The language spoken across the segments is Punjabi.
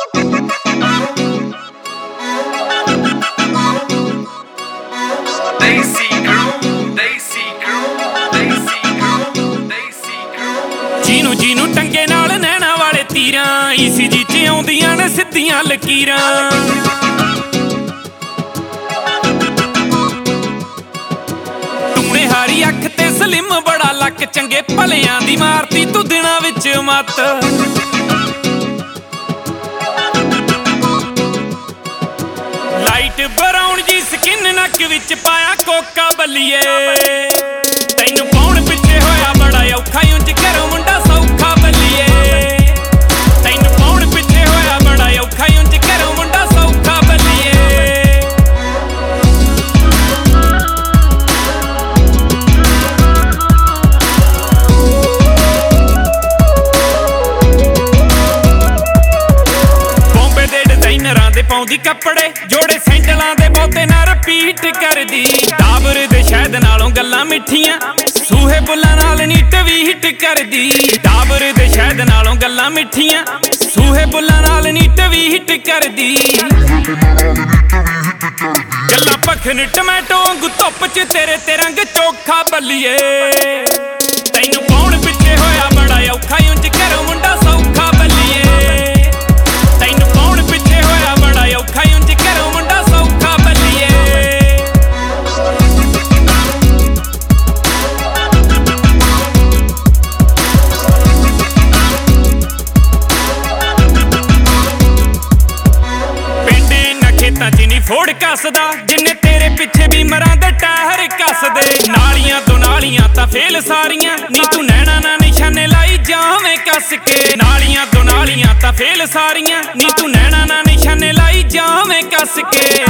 ਜਿਹਨੂੰ ਟੰਗੇ ਨਾਲ ਨੈਣਾ ਵਾਲੇ ਤੀਰਾਂ ECG 'ਚ ਆਉਂਦੀਆਂ ਨੇ ਸਿੱਧੀਆਂ ਲਕੀਰਾਂ। ਟੂਣੇ ਹਾਰੀ ਅੱਖ ਤੇ ਸਲਿਮ ਬੜਾ ਲੱਕ ਚੰਗੇ ਭਲਿਆਂ ਦੀ ਮਾਰਤੀ ਤੂੰ ਦਿਨਾਂ ਵਿੱਚ ਮੱਤ। ਲਾਈਟ ਬਰਾਉਨ ਜੀ ਸਕਿਨ ਨੱਕ ਵਿੱਚ ਪਾਇਆ ਕੋਕਾ ਬੱਲੀਏ। ਤੈਨੂੰ ਪਾਉਣ ਪਿੱਛੇ ਹੋਇਆ ਬੜਾ ਔਖਾ ਉਂਝ ਘਰੋਂ ਮੁੰਡਾ ਸੌਖਾ ਬੱਲੀਏ। ਤੈਨੂੰ ਪਾਉਣ ਪਿੱਛੇ ਹੋਇਆ ਬੜਾ ਔਖਾ ਉਂਝ ਘਰੋਂ ਮੁੰਡਾ ਸੌਖਾ ਬੱਲੀਏ। ਬੰਬੇ ਦੇ ਡਿਜ਼ਾਈਨਰਾਂ ਦੇ ਪਾਉਂਦੀ ਕੱਪੜੇ ਜੋੜੇ ਸੈਂਡਲਾਂ ਦੇ ਬਹੁਤੇ ਨਾ ਰਿਪੀਟ ਕਰਦੀ। ਟਾਵਰ ਦੇ ਸ਼ਹਿਦ ਨਾਲੋਂ ਗੱਲਾਂ ਮਿੱਠੀਆਂ ਸੂਹੇ ਬੁੱਲਾਂ ਨਾਲ ਨੀ ਟਵੀਟ ਕਰਦੀ। ਟਾਵਰ ਦੇ ਸ਼ਹਿਦ ਨਾਲੋਂ ਗੱਲਾਂ ਮਿੱਠੀਆਂ ਸੂਹੇ ਬੁੱਲਾਂ ਨਾਲ ਨੀ ਟਵੀਟ ਕਰਦੀ। ਗੱਲਾਂ ਭਖਣ ਟਮੈਟੋ ਵਾਂਗੂ ਧੁੱਪ 'ਚ ਤੇਰੇ ਤੇ ਰੰਗ ਚੋਖਾ ਬੱਲੀਏ। ਤੈਨੂੰ ਪਾਉਣ ਪਿੱਛੇ ਹੋਇਆ ਬੜਾ ਔਖਾ ਉਂਝ ਘਰੋਂ ਮੁੰਡਾ ਸੌਖਾ ਬੱਲੀਏ। ਤੈਨੂੰ ਪਾਉਣ ਪਿੱਛੇ ਹੋਇਆ ਬੜਾ ਔਖਾ ਉਂਝ ਘਰੋਂ ਮੁੰਡਾ ਸੌਖਾ ਬੱਲੀਏ। ਖੇਤਾਂ 'ਚ ਨੀ ਫੋੜ ਕੱਸਦਾ ਜਿੰਨੇ ਤੇਰੇ ਪਿੱਛੇ ਵੀ ਮਰਾਂ ਦੇ ਟਾਹਰ ਕੱਸਦੇ। ਨਾਲੀਆਂ ਤੋਂ ਨਾਲੀਆਂ ਤਾਂ ਫੇਲ ਸਾਰੀਆਂ ਨੀ ਤੂੰ ਨੈਣਾ ਨਾ ਨਿਸ਼ਾਨੇ ਲਾਈ ਜਾਵੇਂ ਕੱਸ ਕੇ। ਨਾਲੀਆਂ ਤੋਂ ਨਾਲੀਆਂ ਤਾਂ ਫੇਲ ਸਾਰੀਆਂ ਨੀ ਤੂੰ ਨੈਣਾ ਨਾ ਨਿਸ਼ਾਨੇ ਲਾਈ ਜਾਵੇਂ ਕੱਸ ਕੇ।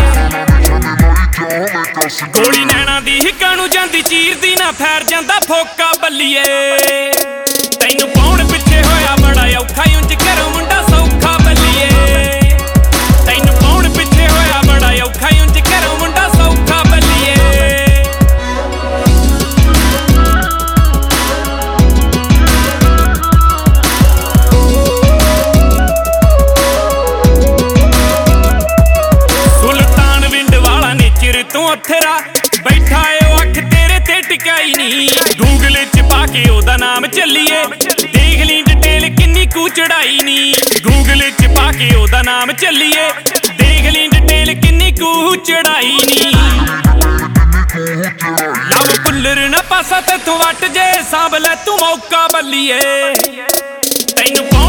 ਗੋਲੀ ਨੈਣਾ ਦੀ ਹਿੱਕਾਂ ਨੂੰ ਜਾਂਦੀ ਚੀਰਦੀ ਨਾ ਫੈਰ ਜਾਂਦਾ ਫੋਕਾ ਬੱਲੀਏ। ਤੈਨੂੰ ਪਾਉਣ ਪਿੱਛੇ ਹੋਇਆ ਬੜਾ ਔਖਾ ਉਂਝ ਘਰੋਂ ਮੁੰਡਾ ਸੌਖਾ ਬੱਲੀਏ। ਤੈਨੂੰ ਪਾਉਣ ਪਿੱਛੇ ਹੋਇਆ ਬੜਾ ਔਖਾ ਉਂਝ ਘਰੋਂ ਮੁੰਡਾ ਸੌਖਾ ਬੱਲੀਏ। ਸੁਲਤਾਨ ਵਿੰਡ ਵਾਲਾ ਨੇਚਰ ਤੂੰ ਅਥਰਾ ਬੈਠਾ ਏ ਉਹ ਅੱਖ ਤੇਰੇ ਤੇ ਟਿਕਾਈ ਨੀ। ਗੂਗਲ 'ਚ ਪਾ ਕੇ ਉਹਦਾ ਨਾਮ ਚੱਲੀਏ ਦੇਖ ਲਈ ਡਿਟੇਲ ਕਿੰਨੀ ਕੁ ਚੜਾਈ ਨੀ। ਗੂਗਲ 'ਚ ਪਾ ਕੇ ਉਹਦਾ ਨਾਮ ਚੱਲੀਏ ਦੇਖ ਲਈ ਡਿਟੇਲ ਕਿੰਨੀ ਕੁ ਚੜਾਈ ਨੀ। ਲਵ ਪੁੱਲਰ ਨਾ ਪਾਸਾ ਤੇ ਤੂੰ ਵੱਟ ਜੇ ਸਾਂਭ ਲੈ ਤੂੰ ਮੌਕਾ ਬੱਲੀਏ। ਤੈਨੂੰ